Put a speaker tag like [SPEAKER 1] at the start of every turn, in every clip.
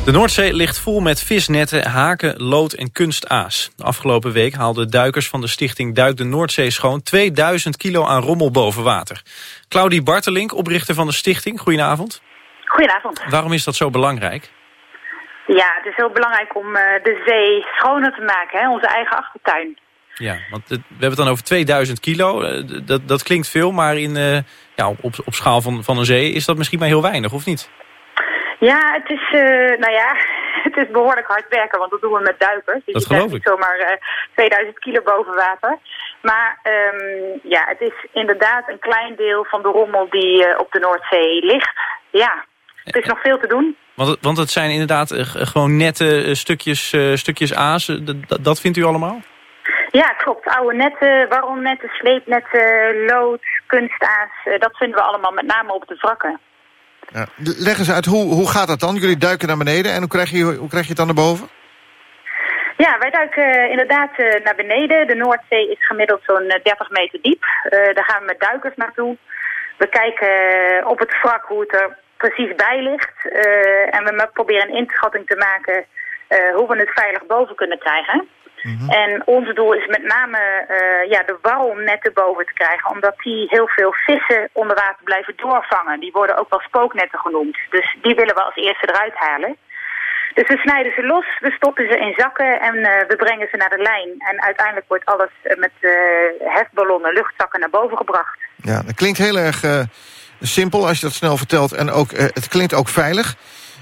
[SPEAKER 1] De Noordzee ligt vol met visnetten, haken, lood en kunstaas. De afgelopen week haalden duikers van de stichting Duik de Noordzee Schoon 2000 kilo aan rommel boven water. Claudie Bartelink, oprichter van de stichting, goedenavond.
[SPEAKER 2] Goedenavond.
[SPEAKER 1] Waarom is dat zo belangrijk?
[SPEAKER 2] Ja, het is heel belangrijk om de zee schoner te maken, hè? Onze eigen achtertuin.
[SPEAKER 1] Ja, want we hebben het dan over 2000 kilo. Dat klinkt veel, maar op schaal van een zee is dat misschien maar heel weinig, of niet?
[SPEAKER 2] Ja, het is, het is behoorlijk hard werken, want dat doen we met duikers. Dus
[SPEAKER 1] dat geloof ik.
[SPEAKER 2] Zomaar 2000 kilo boven water. Maar het is inderdaad een klein deel van de rommel die op de Noordzee ligt. Ja, het is nog veel te doen.
[SPEAKER 1] Want het zijn inderdaad gewoon nette stukjes aas. Dat vindt u allemaal?
[SPEAKER 2] Ja, klopt. Oude netten, warrelnetten, sleepnetten, lood, kunstaas. Dat vinden we allemaal met name op de wrakken.
[SPEAKER 3] Ja. Leg eens uit, hoe gaat dat dan? Jullie duiken naar beneden en hoe krijg je het dan naar boven?
[SPEAKER 2] Ja, wij duiken inderdaad naar beneden. De Noordzee is gemiddeld zo'n 30 meter diep. Daar gaan we met duikers naartoe. We kijken op het wrak hoe het er precies bij ligt. En we proberen een inschatting te maken hoe we het veilig boven kunnen krijgen. Mm-hmm. En ons doel is met name de warrelnetten boven te krijgen, omdat die heel veel vissen onder water blijven doorvangen. Die worden ook wel spooknetten genoemd. Dus die willen we als eerste eruit halen. Dus we snijden ze los, we stoppen ze in zakken en we brengen ze naar de lijn. En uiteindelijk wordt alles met hefballonnen, luchtzakken naar boven gebracht.
[SPEAKER 3] Ja, dat klinkt heel erg simpel als je dat snel vertelt. En ook, het klinkt ook veilig.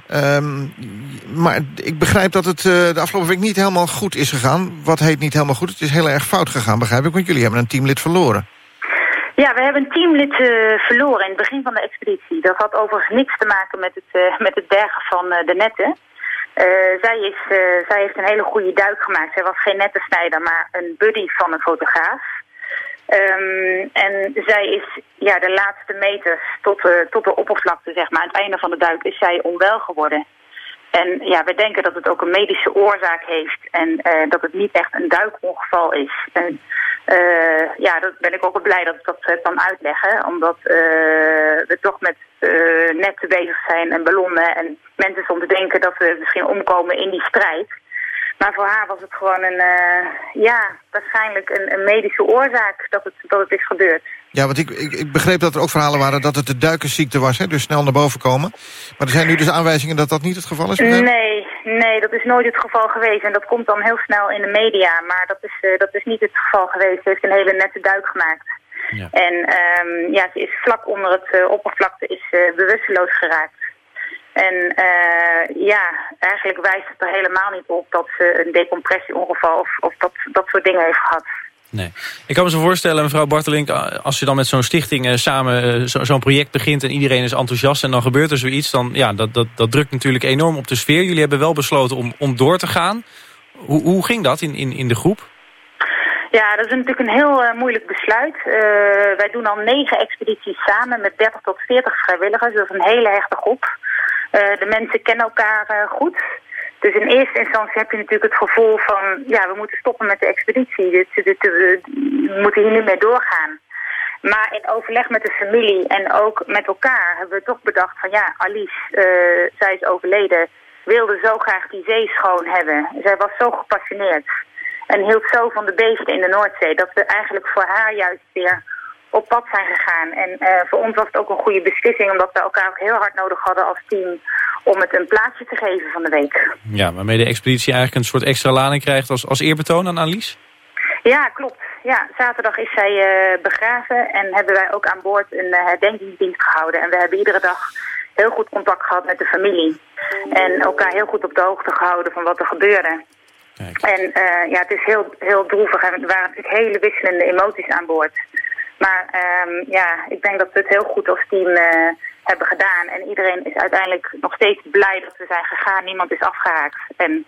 [SPEAKER 3] Maar ik begrijp dat het de afgelopen week niet helemaal goed is gegaan. Wat heet niet helemaal goed? Het is heel erg fout gegaan, begrijp ik. Want jullie hebben een teamlid verloren.
[SPEAKER 2] Ja, we hebben een teamlid verloren in het begin van de expeditie. Dat had overigens niks te maken met het bergen van de netten. Zij heeft een hele goede duik gemaakt. Zij was geen nettensnijder, maar een buddy van een fotograaf. En zij is de laatste meters tot de oppervlakte, zeg maar, aan het einde van de duik, is zij onwel geworden. En ja, we denken dat het ook een medische oorzaak heeft en dat het niet echt een duikongeval is. En dat ben ik ook wel blij dat ik dat kan uitleggen, omdat we toch met netten bezig zijn en ballonnen en mensen soms denken dat we misschien omkomen in die strijd. Maar voor haar was het gewoon waarschijnlijk een medische oorzaak dat het is gebeurd. Ja,
[SPEAKER 3] want ik begreep dat er ook verhalen waren dat het de duikersziekte was, hè? Dus snel naar boven komen. Maar er zijn nu dus aanwijzingen dat dat niet het geval is?
[SPEAKER 2] Nee, dat is nooit het geval geweest. En dat komt dan heel snel in de media. Maar dat is niet het geval geweest. Ze heeft een hele nette duik gemaakt. Ja. En ze is vlak onder het oppervlakte bewusteloos geraakt. En eigenlijk wijst het er helemaal niet op dat ze een decompressieongeval of dat soort dingen heeft gehad.
[SPEAKER 1] Nee. Ik kan me zo voorstellen, mevrouw Bartelink, als je dan met zo'n stichting samen zo'n project begint en iedereen is enthousiast en dan gebeurt er zoiets, dan dat drukt natuurlijk enorm op de sfeer. Jullie hebben wel besloten om door te gaan. Hoe ging dat in de groep?
[SPEAKER 2] Ja, dat is natuurlijk een heel moeilijk besluit. Wij doen al 9 expedities samen met 30 tot 40 vrijwilligers. Dat is een hele hechte groep. De mensen kennen elkaar goed. Dus in eerste instantie heb je natuurlijk het gevoel van, we moeten stoppen met de expeditie. We moeten hier niet meer doorgaan. Maar in overleg met de familie en ook met elkaar hebben we toch bedacht van, Alice, zij is overleden, wilde zo graag die zee schoon hebben. Zij was zo gepassioneerd en hield zo van de beesten in de Noordzee, dat we eigenlijk voor haar juist weer op pad zijn gegaan. En voor ons was het ook een goede beslissing, omdat we elkaar ook heel hard nodig hadden als team om het een plaatsje te geven van de week. Ja,
[SPEAKER 1] waarmee de expeditie eigenlijk een soort extra lading krijgt als eerbetoon aan Alice?
[SPEAKER 2] Ja, klopt. Ja, zaterdag is zij begraven en hebben wij ook aan boord een herdenkingsdienst gehouden. En we hebben iedere dag heel goed contact gehad met de familie. En elkaar heel goed op de hoogte gehouden van wat er gebeurde. Kijk. En het is heel, heel droevig en er waren natuurlijk hele wisselende emoties aan boord. Maar ik denk dat we het heel goed als team hebben gedaan. En iedereen is uiteindelijk nog steeds blij dat we zijn gegaan. Niemand is afgehaakt. En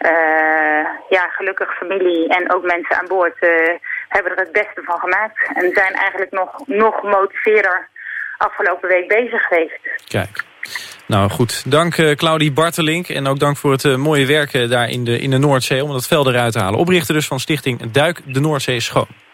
[SPEAKER 2] gelukkig familie en ook mensen aan boord hebben er het beste van gemaakt. En zijn eigenlijk nog gemotiveerder afgelopen week bezig geweest.
[SPEAKER 1] Kijk. Nou goed, dank Claudie Bartelink en ook dank voor het mooie werk daar in de Noordzee om dat veld eruit te halen. Oprichter dus van stichting Duik de Noordzee Schoon.